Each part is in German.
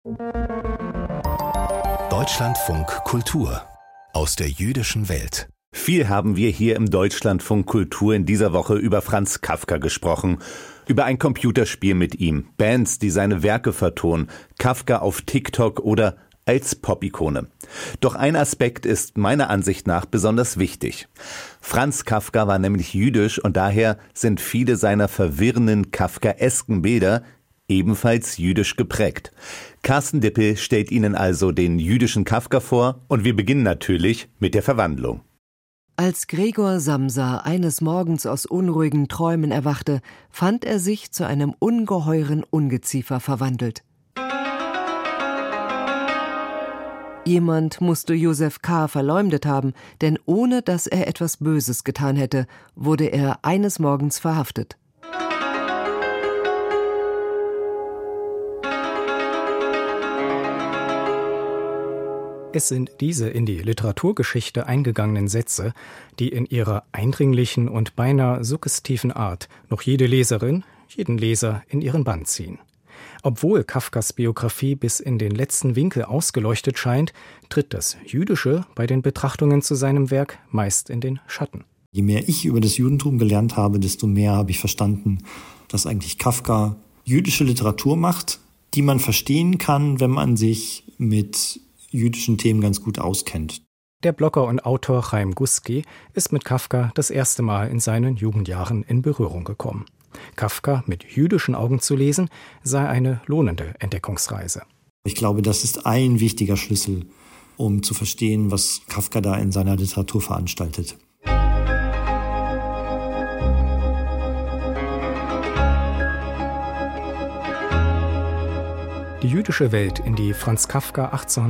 Deutschlandfunk Kultur aus der jüdischen Welt. Viel haben wir hier im Deutschlandfunk Kultur in dieser Woche über Franz Kafka gesprochen. Über ein Computerspiel mit ihm, Bands, die seine Werke vertonen, Kafka auf TikTok oder als Pop-Ikone. Doch ein Aspekt ist meiner Ansicht nach besonders wichtig. Franz Kafka war nämlich jüdisch und daher sind viele seiner verwirrenden kafkaesken Bilder ebenfalls jüdisch geprägt. Carsten Dippel stellt Ihnen also den jüdischen Kafka vor und wir beginnen natürlich mit der Verwandlung. Als Gregor Samsa eines Morgens aus unruhigen Träumen erwachte, fand er sich zu einem ungeheuren Ungeziefer verwandelt. Jemand musste Josef K. verleumdet haben, denn ohne dass er etwas Böses getan hätte, wurde er eines Morgens verhaftet. Es sind diese in die Literaturgeschichte eingegangenen Sätze, die in ihrer eindringlichen und beinahe suggestiven Art noch jede Leserin, jeden Leser in ihren Bann ziehen. Obwohl Kafkas Biografie bis in den letzten Winkel ausgeleuchtet scheint, tritt das Jüdische bei den Betrachtungen zu seinem Werk meist in den Schatten. Je mehr ich über das Judentum gelernt habe, desto mehr habe ich verstanden, dass eigentlich Kafka jüdische Literatur macht, die man verstehen kann, wenn man sich mit jüdischen Themen ganz gut auskennt. Der Blogger und Autor Chaim Guski ist mit Kafka das erste Mal in seinen Jugendjahren in Berührung gekommen. Kafka mit jüdischen Augen zu lesen, sei eine lohnende Entdeckungsreise. Ich glaube, das ist ein wichtiger Schlüssel, um zu verstehen, was Kafka da in seiner Literatur veranstaltet. Die jüdische Welt, in die Franz Kafka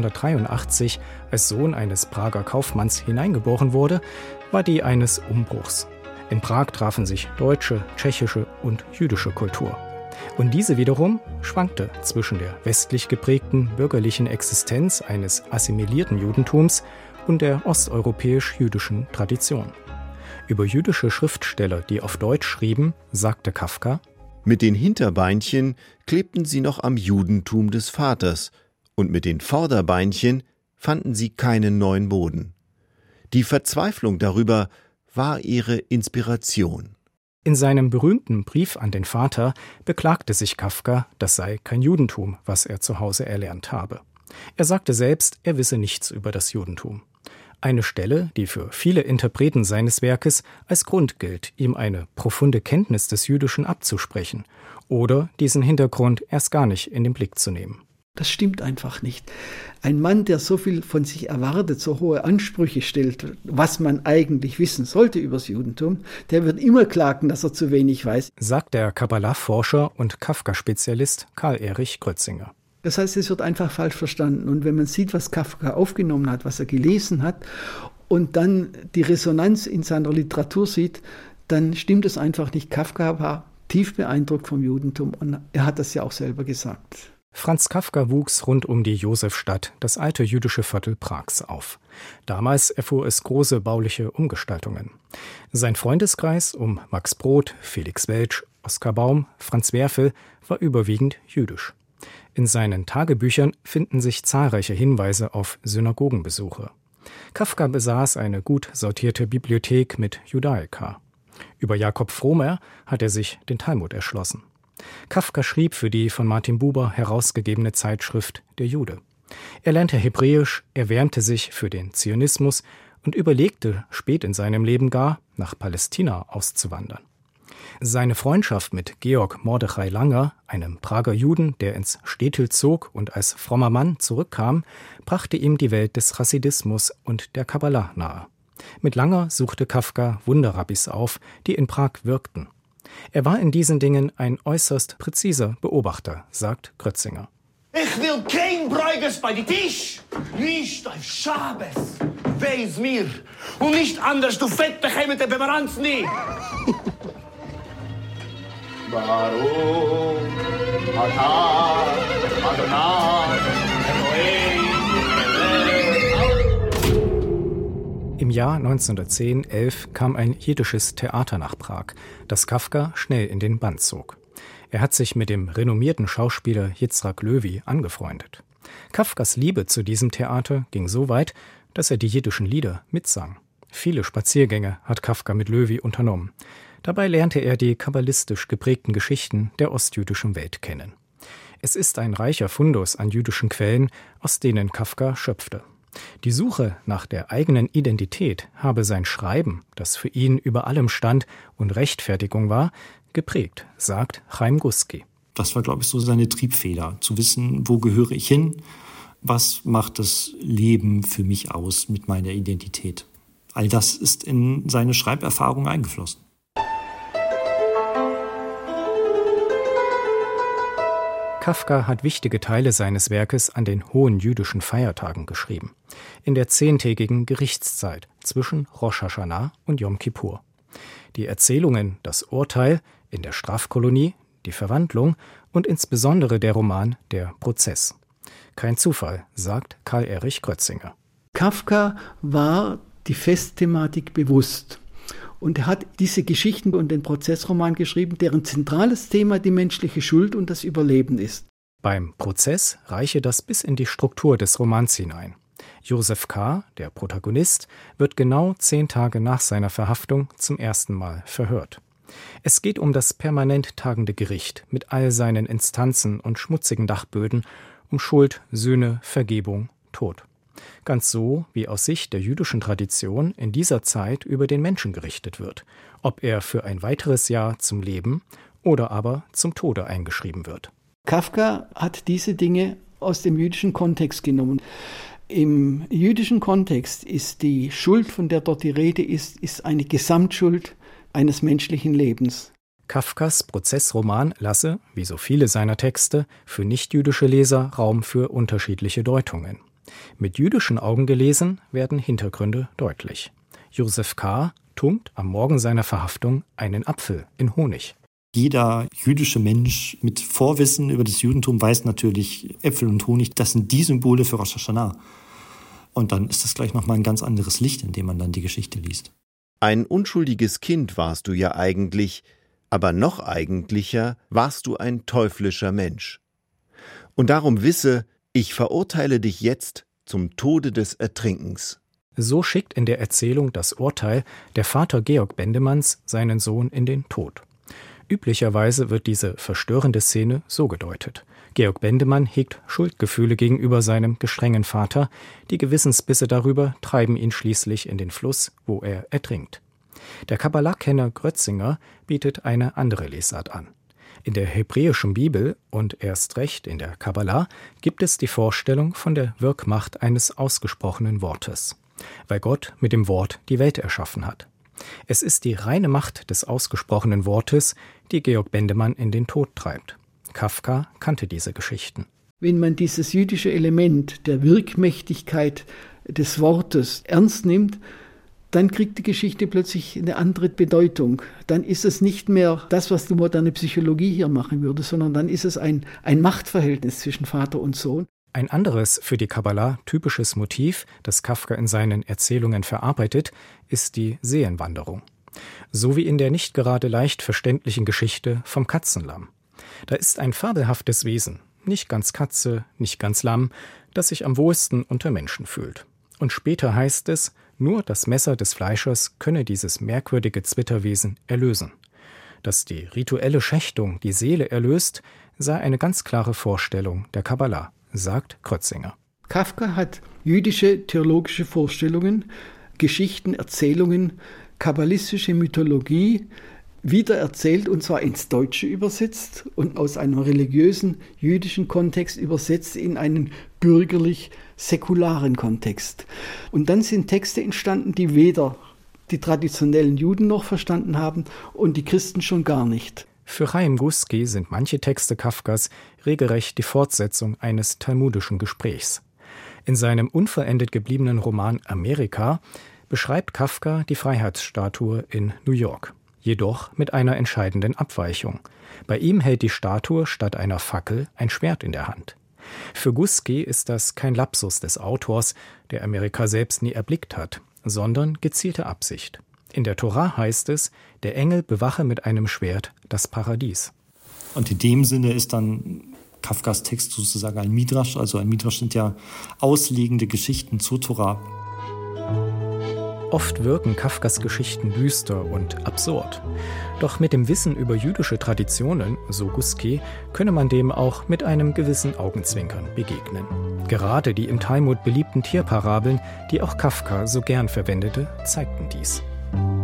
1883 als Sohn eines Prager Kaufmanns hineingeboren wurde, war die eines Umbruchs. In Prag trafen sich deutsche, tschechische und jüdische Kultur. Und diese wiederum schwankte zwischen der westlich geprägten bürgerlichen Existenz eines assimilierten Judentums und der osteuropäisch-jüdischen Tradition. Über jüdische Schriftsteller, die auf Deutsch schrieben, sagte Kafka: Mit den Hinterbeinchen klebten sie noch am Judentum des Vaters und mit den Vorderbeinchen fanden sie keinen neuen Boden. Die Verzweiflung darüber war ihre Inspiration. In seinem berühmten Brief an den Vater beklagte sich Kafka, das sei kein Judentum, was er zu Hause erlernt habe. Er sagte selbst, er wisse nichts über das Judentum. Eine Stelle, die für viele Interpreten seines Werkes als Grund gilt, ihm eine profunde Kenntnis des Jüdischen abzusprechen oder diesen Hintergrund erst gar nicht in den Blick zu nehmen. Das stimmt einfach nicht. Ein Mann, der so viel von sich erwartet, so hohe Ansprüche stellt, was man eigentlich wissen sollte über das Judentum, der wird immer klagen, dass er zu wenig weiß, sagt der Kabbalah-Forscher und Kafka-Spezialist Karl-Erich Grötzinger. Das heißt, es wird einfach falsch verstanden. Und wenn man sieht, was Kafka aufgenommen hat, was er gelesen hat und dann die Resonanz in seiner Literatur sieht, dann stimmt es einfach nicht. Kafka war tief beeindruckt vom Judentum und er hat das ja auch selber gesagt. Franz Kafka wuchs rund um die Josefstadt, das alte jüdische Viertel Prags, auf. Damals erfuhr es große bauliche Umgestaltungen. Sein Freundeskreis um Max Brod, Felix Welsch, Oskar Baum, Franz Werfel war überwiegend jüdisch. In seinen Tagebüchern finden sich zahlreiche Hinweise auf Synagogenbesuche. Kafka besaß eine gut sortierte Bibliothek mit Judaika. Über Jakob Fromer hat er sich den Talmud erschlossen. Kafka schrieb für die von Martin Buber herausgegebene Zeitschrift Der Jude. Er lernte Hebräisch, erwärmte sich für den Zionismus und überlegte spät in seinem Leben gar, nach Palästina auszuwandern. Seine Freundschaft mit Georg Mordechai Langer, einem Prager Juden, der ins Stetl zog und als frommer Mann zurückkam, brachte ihm die Welt des Chassidismus und der Kabbalah nahe. Mit Langer suchte Kafka Wunderrabbis auf, die in Prag wirkten. Er war in diesen Dingen ein äußerst präziser Beobachter, sagt Grötzinger. Ich will kein Bräugers bei die Tisch, nicht auf Schabes, weiß mir, und nicht anders, du fette mit der Bemeranz nie. Baruch, Atah, Adonai, Im Jahr 1910/11 kam ein jiddisches Theater nach Prag, das Kafka schnell in den Bann zog. Er hat sich mit dem renommierten Schauspieler Yitzhak Löwy angefreundet. Kafkas Liebe zu diesem Theater ging so weit, dass er die jiddischen Lieder mitsang. Viele Spaziergänge hat Kafka mit Löwy unternommen. Dabei lernte er die kabbalistisch geprägten Geschichten der ostjüdischen Welt kennen. Es ist ein reicher Fundus an jüdischen Quellen, aus denen Kafka schöpfte. Die Suche nach der eigenen Identität habe sein Schreiben, das für ihn über allem stand und Rechtfertigung war, geprägt, sagt Chaim Guski. Das war, glaube ich, so seine Triebfeder, zu wissen, wo gehöre ich hin, was macht das Leben für mich aus mit meiner Identität. All das ist in seine Schreiberfahrung eingeflossen. Kafka hat wichtige Teile seines Werkes an den hohen jüdischen Feiertagen geschrieben, in der 10-tägigen Gerichtszeit zwischen Rosh Hashanah und Yom Kippur. Die Erzählungen Das Urteil in der Strafkolonie, die Verwandlung und insbesondere der Roman Der Prozess. Kein Zufall, sagt Karl-Erich Grötzinger. Kafka war die Festthematik bewusst. Und er hat diese Geschichten und den Prozessroman geschrieben, deren zentrales Thema die menschliche Schuld und das Überleben ist. Beim Prozess reiche das bis in die Struktur des Romans hinein. Josef K., der Protagonist, wird genau 10 Tage nach seiner Verhaftung zum ersten Mal verhört. Es geht um das permanent tagende Gericht mit all seinen Instanzen und schmutzigen Dachböden, um Schuld, Sühne, Vergebung, Tod. Ganz so, wie aus Sicht der jüdischen Tradition in dieser Zeit über den Menschen gerichtet wird, ob er für ein weiteres Jahr zum Leben oder aber zum Tode eingeschrieben wird. Kafka hat diese Dinge aus dem jüdischen Kontext genommen. Im jüdischen Kontext ist die Schuld, von der dort die Rede ist eine Gesamtschuld eines menschlichen Lebens. Kafkas Prozessroman lasse, wie so viele seiner Texte, für nichtjüdische Leser Raum für unterschiedliche Deutungen. Mit jüdischen Augen gelesen werden Hintergründe deutlich. Josef K. tunkt am Morgen seiner Verhaftung einen Apfel in Honig. Jeder jüdische Mensch mit Vorwissen über das Judentum weiß natürlich, Äpfel und Honig, das sind die Symbole für Rosh Hashanah. Und dann ist das gleich nochmal ein ganz anderes Licht, in dem man dann die Geschichte liest. Ein unschuldiges Kind warst du ja eigentlich, aber noch eigentlicher warst du ein teuflischer Mensch. Und darum wisse, ich verurteile dich jetzt zum Tode des Ertrinkens. So schickt in der Erzählung Das Urteil der Vater Georg Bendemanns seinen Sohn in den Tod. Üblicherweise wird diese verstörende Szene so gedeutet. Georg Bendemann hegt Schuldgefühle gegenüber seinem gestrengen Vater, die Gewissensbisse darüber treiben ihn schließlich in den Fluss, wo er ertrinkt. Der Kabbalah-Kenner Grötzinger bietet eine andere Lesart an. In der hebräischen Bibel und erst recht in der Kabbalah gibt es die Vorstellung von der Wirkmacht eines ausgesprochenen Wortes, weil Gott mit dem Wort die Welt erschaffen hat. Es ist die reine Macht des ausgesprochenen Wortes, die Georg Bendemann in den Tod treibt. Kafka kannte diese Geschichten. Wenn man dieses jüdische Element der Wirkmächtigkeit des Wortes ernst nimmt, dann kriegt die Geschichte plötzlich eine andere Bedeutung. Dann ist es nicht mehr das, was die moderne Psychologie hier machen würde, sondern dann ist es ein Machtverhältnis zwischen Vater und Sohn. Ein anderes für die Kabbalah typisches Motiv, das Kafka in seinen Erzählungen verarbeitet, ist die Seelenwanderung. So wie in der nicht gerade leicht verständlichen Geschichte vom Katzenlamm. Da ist ein fabelhaftes Wesen, nicht ganz Katze, nicht ganz Lamm, das sich am wohlsten unter Menschen fühlt. Und später heißt es, nur das Messer des Fleischers könne dieses merkwürdige Zwitterwesen erlösen. Dass die rituelle Schächtung die Seele erlöst, sei eine ganz klare Vorstellung der Kabbalah, sagt Grötzinger. Kafka hat jüdische theologische Vorstellungen, Geschichten, Erzählungen, kabbalistische Mythologie wiedererzählt, und zwar ins Deutsche übersetzt und aus einem religiösen jüdischen Kontext übersetzt in einen bürgerlich-säkularen Kontext. Und dann sind Texte entstanden, die weder die traditionellen Juden noch verstanden haben und die Christen schon gar nicht. Für Chaim Guski sind manche Texte Kafkas regelrecht die Fortsetzung eines talmudischen Gesprächs. In seinem unvollendet gebliebenen Roman Amerika beschreibt Kafka die Freiheitsstatue in New York. Jedoch mit einer entscheidenden Abweichung. Bei ihm hält die Statue statt einer Fackel ein Schwert in der Hand. Für Guski ist das kein Lapsus des Autors, der Amerika selbst nie erblickt hat, sondern gezielte Absicht. In der Tora heißt es, der Engel bewache mit einem Schwert das Paradies. Und in dem Sinne ist dann Kafkas Text sozusagen ein Midrasch. Also ein Midrasch sind ja auslegende Geschichten zur Tora. Oft wirken Kafkas Geschichten düster und absurd. Doch mit dem Wissen über jüdische Traditionen, so Guski, könne man dem auch mit einem gewissen Augenzwinkern begegnen. Gerade die im Talmud beliebten Tierparabeln, die auch Kafka so gern verwendete, zeigten dies.